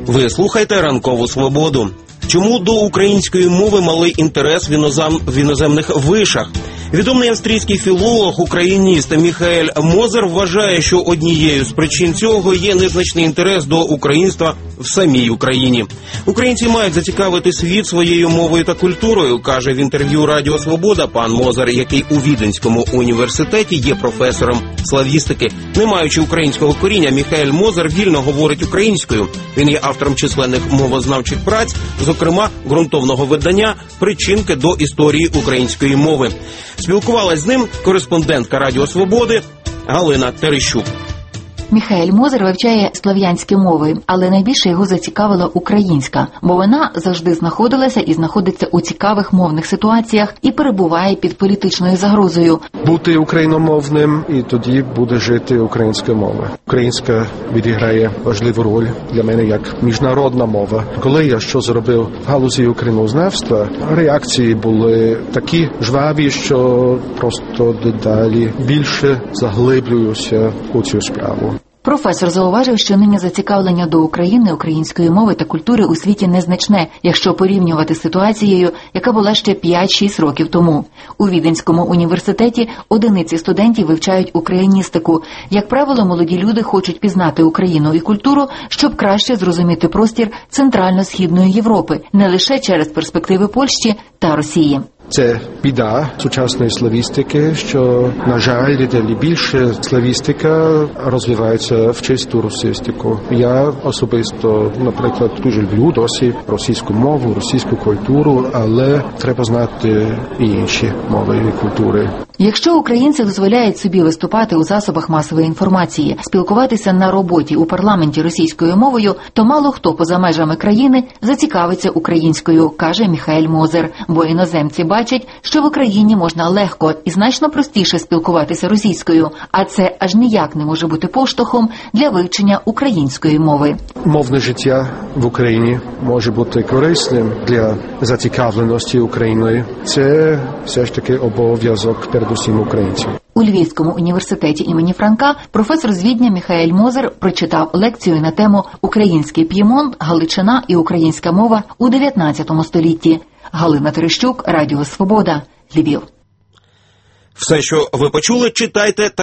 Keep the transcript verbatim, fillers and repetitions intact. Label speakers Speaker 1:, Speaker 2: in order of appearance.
Speaker 1: Ви слухаєте «Ранкову свободу». Чому до української мови малий інтерес в, інозем... в іноземних вишах? Відомий австрійський філолог, україніст Міхаель Мозер вважає, що однією з причин цього є незначний інтерес до українства в самій Україні. Українці мають зацікавити світ своєю мовою та культурою, каже в інтерв'ю Радіо Свобода пан Мозер, який у Віденському університеті є професором славістики. Не маючи українського коріння, Міхаель Мозер вільно говорить українською. Він є автором численних мовознавчих праць, зокрема ґрунтовного видання «Причинки до історії української мови». Спілкувалась з ним кореспондентка Радіо Свободи Галина Терещук.
Speaker 2: Міхаель Мозер вивчає слов'янські мови, але найбільше його зацікавила українська, бо вона завжди знаходилася і знаходиться у цікавих мовних ситуаціях і перебуває під політичною загрозою.
Speaker 3: Бути україномовним і тоді буде жити українська мова. Українська відіграє важливу роль для мене як міжнародна мова. Коли я що зробив в галузі українознавства, реакції були такі жваві, що просто дедалі більше заглиблююся у цю справу.
Speaker 2: Професор зауважив, що нині зацікавлення до України, української мови та культури у світі незначне, якщо порівнювати з ситуацією, яка була ще п'ять-шість років тому. У Віденському університеті одиниці студентів вивчають україністику. Як правило, молоді люди хочуть пізнати Україну і культуру, щоб краще зрозуміти простір Центрально-Східної Європи, не лише через перспективи Польщі та Росії.
Speaker 3: Це біда сучасної славістики, що, на жаль, дедалі більше славістика розвивається в чисту російську. Я особисто, наприклад, дуже люблю досі російську мову, російську культуру, але треба знати і інші мови і культури.
Speaker 2: Якщо українці дозволяють собі виступати у засобах масової інформації, спілкуватися на роботі у парламенті російською мовою, то мало хто поза межами країни зацікавиться українською, каже Міхаель Мозер, бо іноземці бачать, що в Україні можна легко і значно простіше спілкуватися російською, а це аж ніяк не може бути поштовхом для вивчення української мови.
Speaker 3: Мовне життя в Україні може бути корисним для зацікавленості Україною. Це все ж таки обов'язок перед усім українцям.
Speaker 2: У Львівському університеті імені Франка професор з Відня Міхаель Мозер прочитав лекцію на тему «Український П'ємонт, Галичина і українська мова у дев'ятнадцятому столітті». Галина Терещук, Радіо Свобода, Львів.
Speaker 1: Все, що ви почули, читайте